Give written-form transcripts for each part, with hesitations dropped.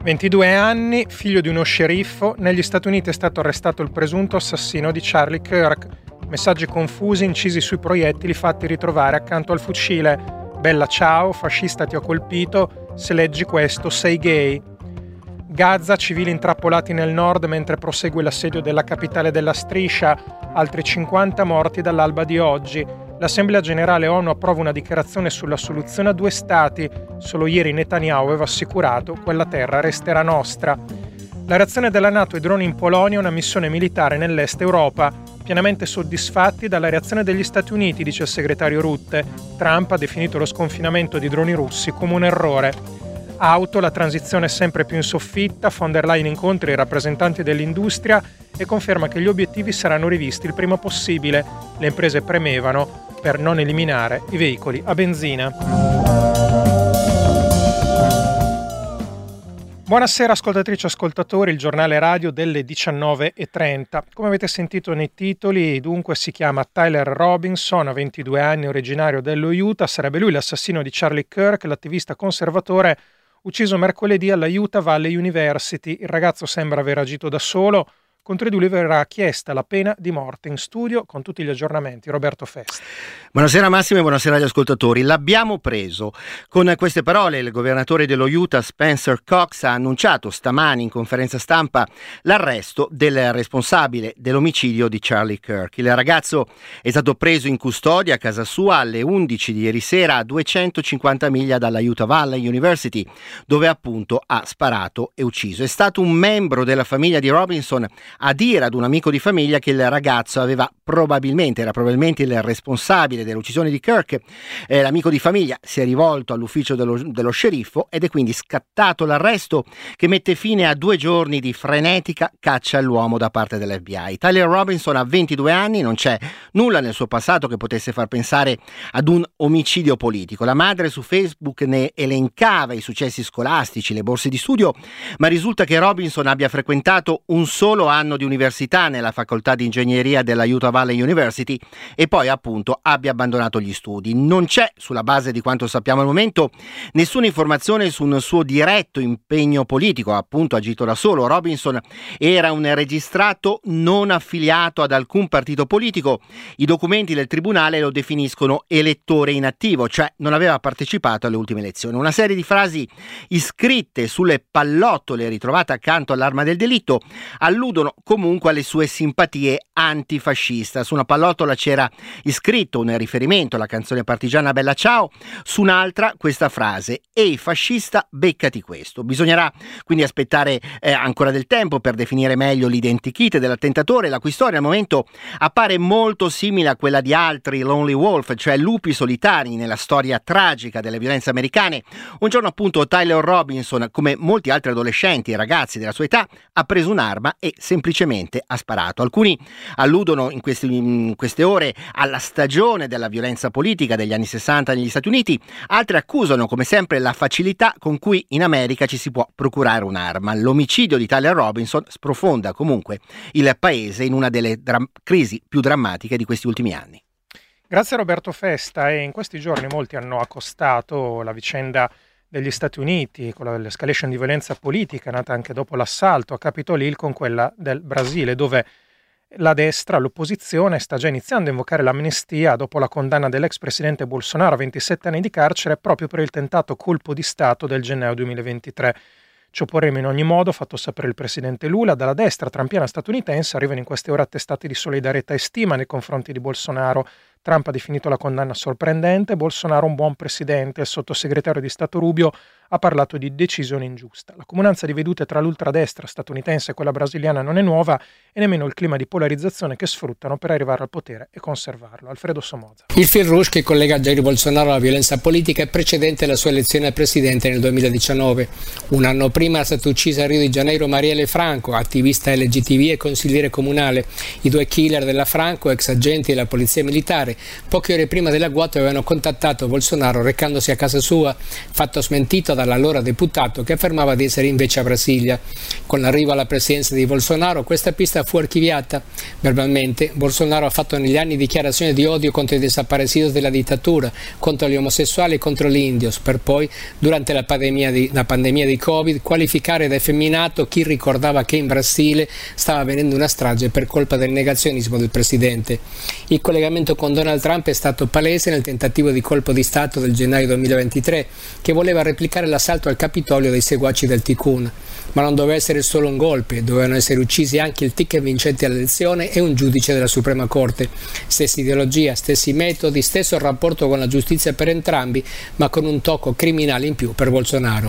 22 anni, figlio di uno sceriffo, negli Stati Uniti è stato arrestato il presunto assassino di Charlie Kirk. Messaggi confusi incisi sui proiettili fatti ritrovare accanto al fucile. Bella ciao, fascista ti ho colpito, se leggi questo sei gay. Gaza, civili intrappolati nel nord mentre prosegue l'assedio della capitale della striscia, altri 50 morti dall'alba di oggi. L'Assemblea Generale ONU approva una dichiarazione sulla soluzione a due stati. Solo ieri Netanyahu aveva assicurato quella terra resterà nostra. La reazione della NATO ai droni in Polonia è una missione militare nell'est Europa. Pienamente soddisfatti dalla reazione degli Stati Uniti, dice il segretario Rutte. Trump ha definito lo sconfinamento di droni russi come un errore. Auto, la transizione è sempre più in soffitta. Von der Leyen incontra i rappresentanti dell'industria e conferma che gli obiettivi saranno rivisti il prima possibile. Le imprese premevano per non eliminare i veicoli a benzina. Buonasera ascoltatrici e ascoltatori, il giornale radio delle 19:30. Come avete sentito nei titoli, dunque si chiama Tyler Robinson, ha 22 anni, originario dello Utah, sarebbe lui l'assassino di Charlie Kirk, l'attivista conservatore ucciso mercoledì alla Utah Valley University. Il ragazzo sembra aver agito da solo. Contro di lui verrà chiesta la pena di morte. In studio con tutti gli aggiornamenti Roberto Festa. Buonasera Massimo e buonasera agli ascoltatori. L'abbiamo preso. Con queste parole il governatore dello Utah Spencer Cox ha annunciato stamani in conferenza stampa l'arresto del responsabile dell'omicidio di Charlie Kirk. Il ragazzo è stato preso in custodia a casa sua alle 11 di ieri sera a 250 miglia dalla Utah Valley University, dove appunto ha sparato e ucciso. È stato un membro della famiglia di Robinson a dire ad un amico di famiglia che il ragazzo era probabilmente il responsabile dell'uccisione di Kirk. L'amico di famiglia si è rivolto all'ufficio dello sceriffo ed è quindi scattato l'arresto che mette fine a 2 giorni di frenetica caccia all'uomo da parte dell'FBI. Tyler Robinson ha 22 anni, non c'è nulla nel suo passato che potesse far pensare ad un omicidio politico. La madre su Facebook ne elencava i successi scolastici, le borse di studio, ma risulta che Robinson abbia frequentato un solo anno di università nella facoltà di ingegneria della Utah Valley University e poi appunto abbia abbandonato gli studi. Non c'è, sulla base di quanto sappiamo al momento, nessuna informazione su un suo diretto impegno politico, ha appunto agito da solo. Robinson era un registrato non affiliato ad alcun partito politico. I documenti del tribunale lo definiscono elettore inattivo, cioè non aveva partecipato alle ultime elezioni. Una serie di frasi iscritte sulle pallottole ritrovate accanto all'arma del delitto alludono comunque alle sue simpatie antifascista. Su una pallottola c'era iscritto un riferimento alla canzone partigiana Bella ciao, su un'altra questa frase: ehi fascista, beccati questo. Bisognerà quindi aspettare ancora del tempo per definire meglio l'identikit dell'attentatore, la cui storia al momento appare molto simile a quella di altri Lonely Wolf, cioè lupi solitari nella storia tragica delle violenze americane. Un giorno appunto Tyler Robinson, come molti altri adolescenti e ragazzi della sua età, ha preso un'arma e semplicemente ha sparato. Alcuni alludono in queste ore alla stagione della violenza politica degli anni 60 negli Stati Uniti, altri accusano come sempre la facilità con cui in America ci si può procurare un'arma. L'omicidio di Tyler Robinson sprofonda comunque il paese in una delle crisi più drammatiche di questi ultimi anni. Grazie a Roberto Festa. E in questi giorni molti hanno accostato la vicenda degli Stati Uniti con l'escalation di violenza politica nata anche dopo l'assalto a Capitol Hill con quella del Brasile, dove la destra, l'opposizione, sta già iniziando a invocare l'amnistia dopo la condanna dell'ex presidente Bolsonaro a 27 anni di carcere proprio per il tentato colpo di Stato del gennaio 2023. Ci opporremo in ogni modo, ha fatto sapere il presidente Lula. Dalla destra trampiana statunitense arrivano in queste ore attestati di solidarietà e stima nei confronti di Bolsonaro. Trump ha definito la condanna sorprendente, Bolsonaro un buon presidente. Il sottosegretario di Stato Rubio ha parlato di decisione ingiusta. La comunanza di vedute tra l'ultradestra statunitense e quella brasiliana non è nuova e nemmeno il clima di polarizzazione che sfruttano per arrivare al potere e conservarlo. Alfredo Somoza. Il fil rouge che collega Jair Bolsonaro alla violenza politica è precedente alla sua elezione a presidente nel 2019. Un anno prima è stata uccisa a Rio de Janeiro Marielle Franco, attivista LGTB e consigliere comunale. I 2 killer della Franco, ex agenti della polizia militare, poche ore prima dell'agguato avevano contattato Bolsonaro recandosi a casa sua, fatto smentito da dall'allora deputato che affermava di essere invece a Brasilia. Con l'arrivo alla presidenza di Bolsonaro questa pista fu archiviata. Verbalmente Bolsonaro ha fatto negli anni dichiarazioni di odio contro i desaparecidos della dittatura, contro gli omosessuali e contro gli indios, per poi, durante la pandemia di Covid, qualificare da effeminato chi ricordava che in Brasile stava avvenendo una strage per colpa del negazionismo del presidente. Il collegamento con Donald Trump è stato palese nel tentativo di colpo di Stato del gennaio 2023, che voleva replicare l'assalto al Capitolio dei seguaci del Tikkun. Ma non doveva essere solo un golpe, dovevano essere uccisi anche il ticket vincente all'elezione e un giudice della Suprema Corte. Stessa ideologia, stessi metodi, stesso rapporto con la giustizia per entrambi, ma con un tocco criminale in più per Bolsonaro.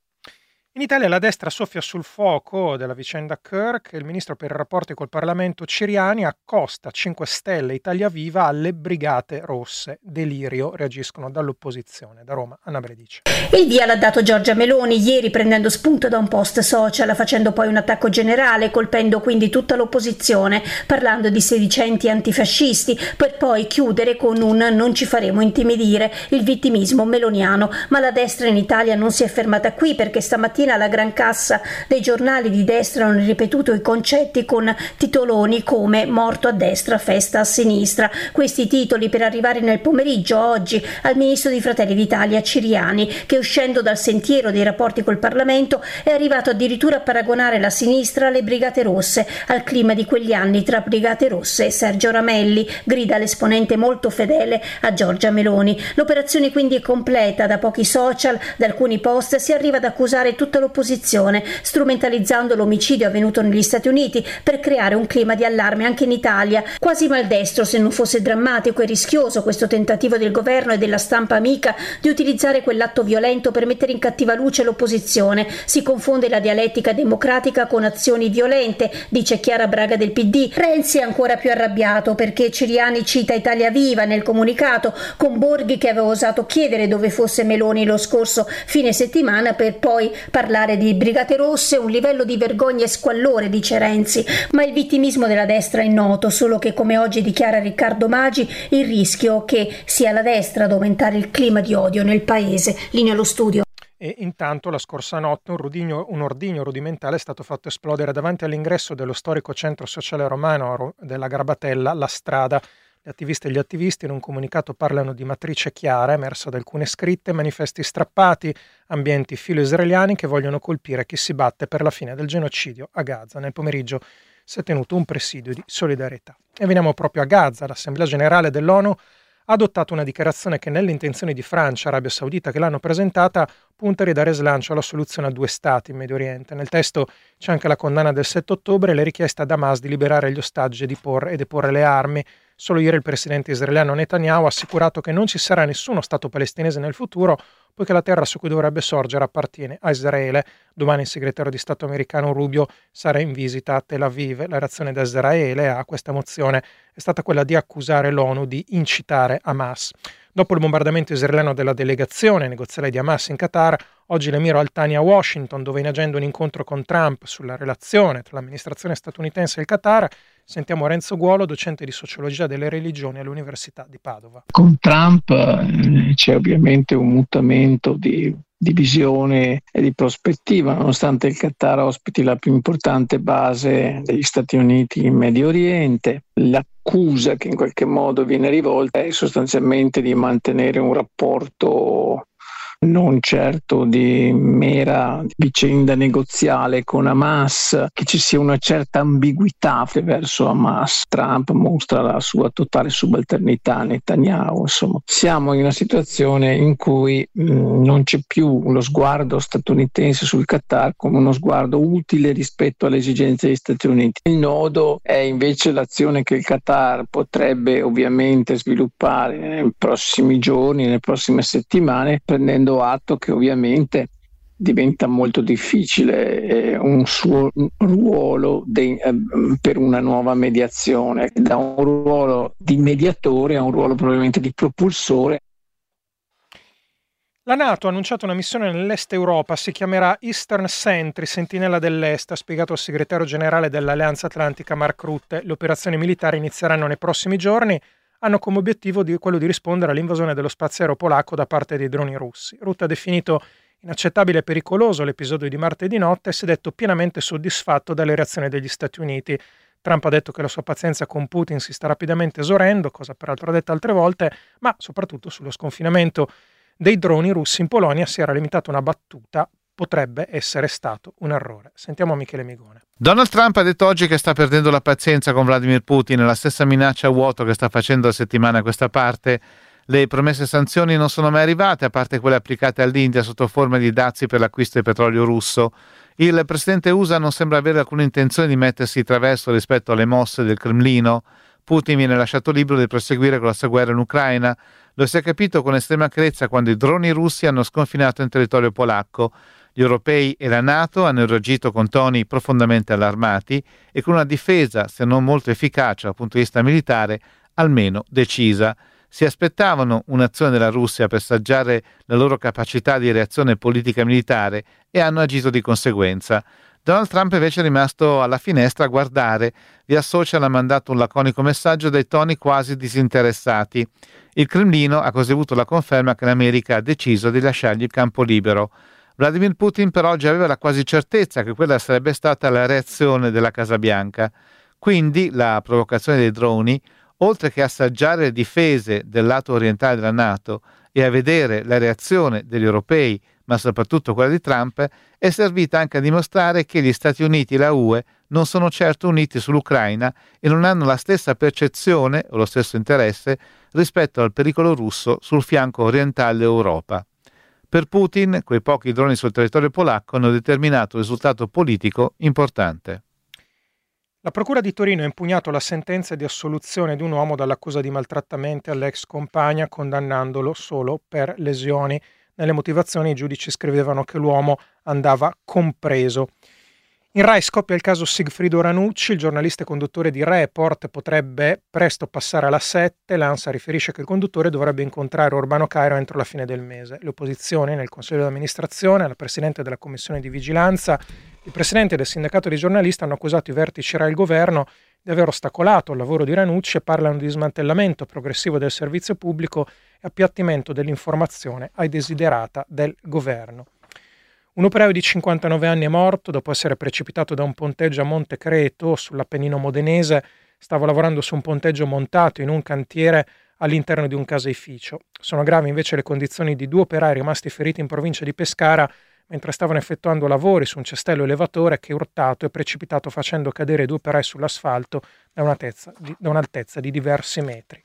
In Italia la destra soffia sul fuoco della vicenda Kirk e il ministro per i rapporti col Parlamento Ciriani accosta 5 Stelle e Italia Viva alle Brigate Rosse. Delirio, reagiscono dall'opposizione. Da Roma, Anna Bredice. Il via l'ha dato Giorgia Meloni ieri prendendo spunto da un post social, facendo poi un attacco generale, colpendo quindi tutta l'opposizione, parlando di sedicenti antifascisti, per poi chiudere con un non ci faremo intimidire, il vittimismo meloniano. Ma la destra in Italia non si è fermata qui, perché stamattina la gran cassa dei giornali di destra hanno ripetuto i concetti con titoloni come morto a destra, festa a sinistra. Questi titoli per arrivare nel pomeriggio oggi al ministro di Fratelli d'Italia Ciriani, che uscendo dal sentiero dei rapporti col Parlamento è arrivato addirittura a paragonare la sinistra alle Brigate Rosse, al clima di quegli anni tra Brigate Rosse e Sergio Ramelli, grida l'esponente molto fedele a Giorgia Meloni. L'operazione quindi è completa, da pochi social, da alcuni post si arriva ad accusare tutta l'opposizione, strumentalizzando l'omicidio avvenuto negli Stati Uniti per creare un clima di allarme anche in Italia. Quasi maldestro, se non fosse drammatico e rischioso questo tentativo del governo e della stampa amica di utilizzare quell'atto violento per mettere in cattiva luce l'opposizione. Si confonde la dialettica democratica con azioni violente, dice Chiara Braga del PD. Renzi è ancora più arrabbiato perché Ciriani cita Italia Viva nel comunicato, con Borghi che aveva osato chiedere dove fosse Meloni lo scorso fine settimana, per poi parlare di Brigate Rosse, un livello di vergogna e squallore, dice Renzi. Ma il vittimismo della destra è noto, solo che, come oggi dichiara Riccardo Maggi, il rischio che sia la destra ad aumentare il clima di odio nel paese. Linea allo studio. E intanto la scorsa notte un ordigno rudimentale è stato fatto esplodere davanti all'ingresso dello storico centro sociale romano della Garbatella, La Strada. Gli attivisti e gli attivisti in un comunicato parlano di matrice chiara emersa da alcune scritte, manifesti strappati, ambienti filo-israeliani che vogliono colpire chi si batte per la fine del genocidio a Gaza. Nel pomeriggio si è tenuto un presidio di solidarietà. E veniamo proprio a Gaza. L'Assemblea Generale dell'ONU ha adottato una dichiarazione che nelle intenzioni di Francia e Arabia Saudita che l'hanno presentata punta a ridare slancio alla soluzione a 2 stati in Medio Oriente. Nel testo c'è anche la condanna del 7 ottobre e le richieste ad Hamas di liberare gli ostaggi e deporre le armi. Solo ieri il presidente israeliano Netanyahu ha assicurato che non ci sarà nessuno Stato palestinese nel futuro, poiché la terra su cui dovrebbe sorgere appartiene a Israele. Domani il segretario di Stato americano Rubio sarà in visita a Tel Aviv. La reazione da Israele a questa mozione è stata quella di accusare l'ONU di incitare Hamas. Dopo il bombardamento israeliano della delegazione negoziale di Hamas in Qatar, oggi l'emiro Al Thani a Washington, dove in agenda un incontro con Trump sulla relazione tra l'amministrazione statunitense e il Qatar. Sentiamo Renzo Guolo, docente di sociologia delle religioni all'Università di Padova. Con Trump c'è ovviamente un mutamento di visione e di prospettiva, nonostante il Qatar ospiti la più importante base degli Stati Uniti in Medio Oriente. L'accusa che in qualche modo viene rivolta è sostanzialmente di mantenere un rapporto non certo di mera vicenda negoziale con Hamas, che ci sia una certa ambiguità verso Hamas. Trump mostra la sua totale subalternità a Netanyahu. Insomma, siamo in una situazione in cui non c'è più lo sguardo statunitense sul Qatar come uno sguardo utile rispetto alle esigenze degli Stati Uniti. Il nodo è invece l'azione che il Qatar potrebbe ovviamente sviluppare nei prossimi giorni, nelle prossime settimane, prendendo atto che ovviamente diventa molto difficile un suo ruolo per una nuova mediazione, da un ruolo di mediatore a un ruolo probabilmente di propulsore. La NATO ha annunciato una missione nell'est Europa, si chiamerà Eastern Sentry, Sentinella dell'Est, ha spiegato il segretario generale dell'Alleanza Atlantica Mark Rutte. Le operazioni militari inizieranno nei prossimi giorni, hanno come obiettivo quello di rispondere all'invasione dello spazio aereo polacco da parte dei droni russi. Rutte ha definito Inaccettabile e pericoloso l'episodio di martedì notte, e si è detto pienamente soddisfatto dalle reazioni degli Stati Uniti. Trump ha detto che la sua pazienza con Putin si sta rapidamente esaurendo, cosa peraltro detta altre volte, ma soprattutto sullo sconfinamento dei droni russi in Polonia si era limitata una battuta: potrebbe essere stato un errore. Sentiamo Michele Migone. Donald Trump ha detto oggi che sta perdendo la pazienza con Vladimir Putin, la stessa minaccia a vuoto che sta facendo da settimane a questa parte. Le promesse sanzioni non sono mai arrivate, a parte quelle applicate all'India sotto forma di dazi per l'acquisto di petrolio russo. Il presidente USA non sembra avere alcuna intenzione di mettersi traverso rispetto alle mosse del Cremlino. Putin viene lasciato libero di proseguire con la sua guerra in Ucraina. Lo si è capito con estrema chiarezza quando i droni russi hanno sconfinato in territorio polacco. Gli europei e la NATO hanno reagito con toni profondamente allarmati e con una difesa, se non molto efficace dal punto di vista militare, almeno decisa. Si aspettavano un'azione della Russia per saggiare la loro capacità di reazione politica e militare e hanno agito di conseguenza. Donald Trump invece è rimasto alla finestra a guardare. Via social ha mandato un laconico messaggio dai toni quasi disinteressati. Il Cremlino ha così avuto la conferma che l'America ha deciso di lasciargli il campo libero. Vladimir Putin però già aveva la quasi certezza che quella sarebbe stata la reazione della Casa Bianca. Quindi la provocazione dei droni, oltre che assaggiare le difese del lato orientale della NATO e a vedere la reazione degli europei, ma soprattutto quella di Trump, è servita anche a dimostrare che gli Stati Uniti e la UE non sono certo uniti sull'Ucraina e non hanno la stessa percezione o lo stesso interesse rispetto al pericolo russo sul fianco orientale dell'Europa. Per Putin, quei pochi droni sul territorio polacco hanno determinato un risultato politico importante. La Procura di Torino ha impugnato la sentenza di assoluzione di un uomo dall'accusa di maltrattamenti all'ex compagna, condannandolo solo per lesioni. Nelle motivazioni i giudici scrivevano che l'uomo andava compreso. In Rai scoppia il caso Sigfrido Ranucci, il giornalista e conduttore di Report potrebbe presto passare alla 7. L'ANSA riferisce che il conduttore dovrebbe incontrare Urbano Cairo entro la fine del mese. Le opposizioni nel Consiglio di amministrazione, la Presidente della Commissione di Vigilanza, il Presidente del Sindacato dei giornalisti hanno accusato i vertici Rai e il governo di aver ostacolato il lavoro di Ranucci e parlano di smantellamento progressivo del servizio pubblico e appiattimento dell'informazione ai desiderata del governo. Un operaio di 59 anni è morto dopo essere precipitato da un ponteggio a Monte Creto, sull'Appennino modenese. Stava lavorando su un ponteggio montato in un cantiere all'interno di un caseificio. Sono gravi invece le condizioni di 2 operai rimasti feriti in provincia di Pescara mentre stavano effettuando lavori su un cestello elevatore che è urtato e precipitato facendo cadere 2 operai sull'asfalto da un'altezza di diversi metri.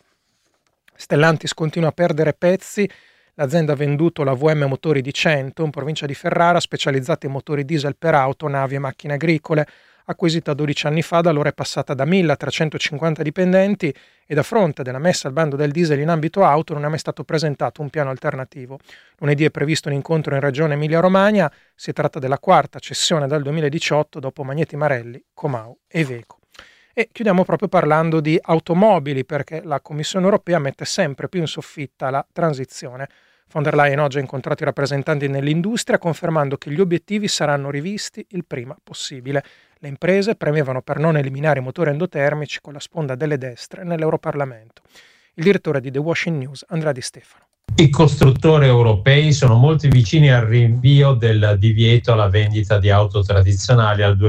Stellantis continua a perdere pezzi. L'azienda ha venduto la VM Motori di Cento, in provincia di Ferrara, specializzata in motori diesel per auto, navi e macchine agricole. Acquisita 12 anni fa, da allora è passata da 1.000 a 350 dipendenti e a fronte della messa al bando del diesel in ambito auto non è mai stato presentato un piano alternativo. Lunedì è previsto un incontro in Regione Emilia-Romagna. Si tratta della 4ª cessione dal 2018 dopo Magneti Marelli, Comau e Iveco. E chiudiamo proprio parlando di automobili, perché la Commissione europea mette sempre più in soffitta la transizione. Von der Leyen oggi ha incontrato i rappresentanti nell'industria confermando che gli obiettivi saranno rivisti il prima possibile. Le imprese premevano per non eliminare i motori endotermici con la sponda delle destre nell'Europarlamento. Il direttore di The Washington News, Andrea Di Stefano. I costruttori europei sono molto vicini al rinvio del divieto alla vendita di auto tradizionali al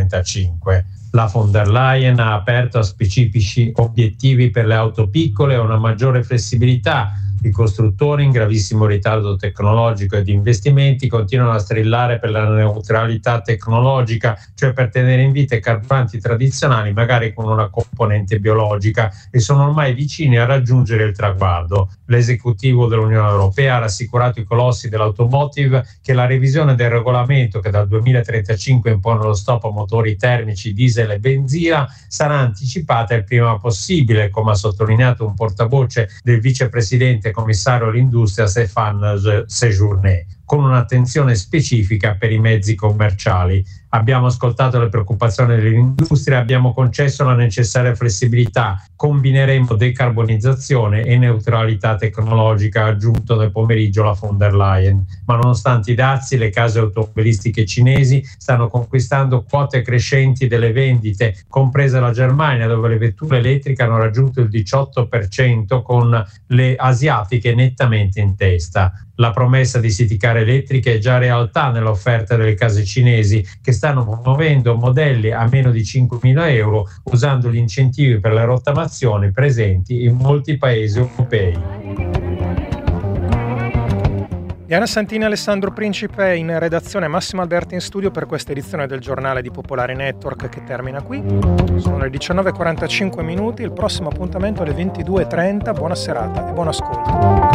2035. La von der Leyen ha aperto a specifici obiettivi per le auto piccole e una maggiore flessibilità. I costruttori, in gravissimo ritardo tecnologico e di investimenti, continuano a strillare per la neutralità tecnologica, cioè per tenere in vita i carburanti tradizionali magari con una componente biologica, e sono ormai vicini a raggiungere il traguardo. L'esecutivo dell'Unione Europea ha rassicurato i colossi dell'automotive che la revisione del regolamento che dal 2035 impone lo stop a motori termici, diesel e benzina sarà anticipata il prima possibile, come ha sottolineato un portavoce del vicepresidente commissario all'industria Stéphane Séjourné, con un'attenzione specifica per i mezzi commerciali. Abbiamo ascoltato le preoccupazioni dell'industria e abbiamo concesso la necessaria flessibilità. Combineremo decarbonizzazione e neutralità tecnologica, ha aggiunto nel pomeriggio la von der Leyen. Ma nonostante i dazi, le case automobilistiche cinesi stanno conquistando quote crescenti delle vendite, compresa la Germania, dove le vetture elettriche hanno raggiunto il 18%, con le asiatiche nettamente in testa. La promessa di city car elettriche è già realtà nell'offerta delle case cinesi, che stanno promuovendo modelli a meno di 5.000 euro usando gli incentivi per le rottamazioni presenti in molti paesi europei. Diana Santini e Alessandro Principe in redazione, Massimo Alberti in studio per questa edizione del giornale di Popolare Network che termina qui. Sono le 19:45 minuti, il prossimo appuntamento alle 22:30. Buona serata e buon ascolto.